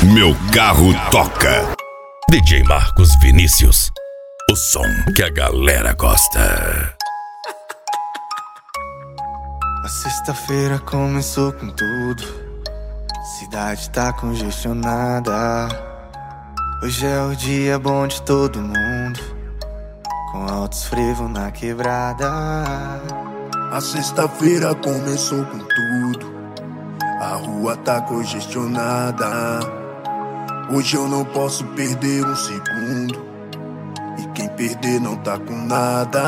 Meu carro toca. DJ Marcos Vinícius, o som que a galera gosta. A sexta-feira começou com tudo. Cidade tá congestionada. Hoje é o dia bom de todo mundo, com altos frevos na quebrada. A sexta-feira começou com tudo. A rua tá congestionada. Hoje eu não posso perder um segundo, e quem perder não tá com nada.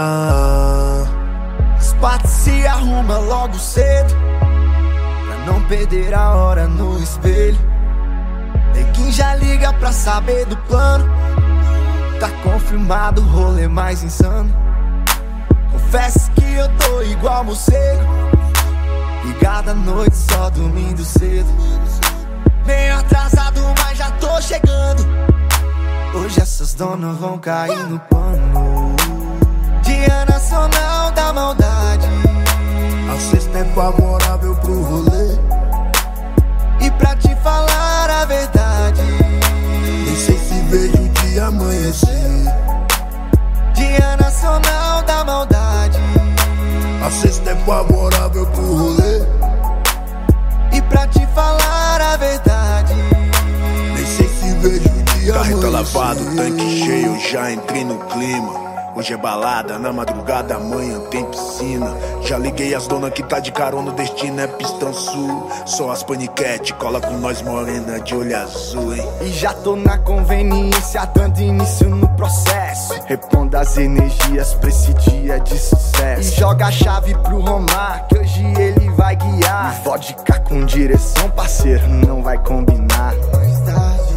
As partes se arruma logo cedo, pra não perder a hora no espelho. Neguinho já liga pra saber do plano. Tá confirmado o rolê mais insano. Confesso que eu tô igual morcego, ligado à noite só dormindo cedo. Meio atrasado, mas já tô chegando. Hoje essas donas vão cair no pano. Dia Nacional da Maldade. A sexta é favorável pro rolê, e pra te falar a verdade, nem sei se vejo o dia amanhecer. Dia Nacional da Maldade. A sexta é favorável pro rolê, e pra te falar a verdade, nem sei se vejo o dia Carro tá amanhecer. lavado, tanque cheio, já entrei no clima. Hoje é balada, na madrugada amanhã tem piscina. Já liguei as donas que tá de carona, o destino é Pistão Sul. Só as paniquete, cola com nós morena de olho azul, hein. e já tô na conveniência, dando início no processo. Reponda as energias pra esse dia de sucesso. E joga a chave pro Romar, que hoje ele vai guiar. E vodka com direção, parceiro, não vai combinar. Mais tarde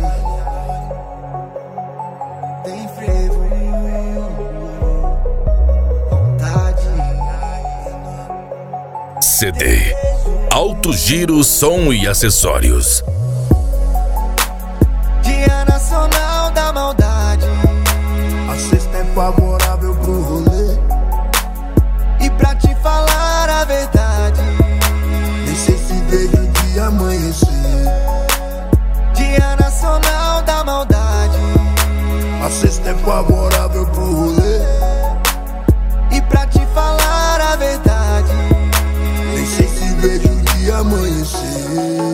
tem frevo, vontade. CD, Alto Giro, som e acessórios. Dia Nacional da Maldade. A sexta é favorável pro rolê, E pra te falar a verdade, nem sei se vejo o dia amanhecer. Dia Nacional da Maldade. A sexta é favorável pro rolê, E pra te falar a verdade, nem sei se vejo o dia amanhecer.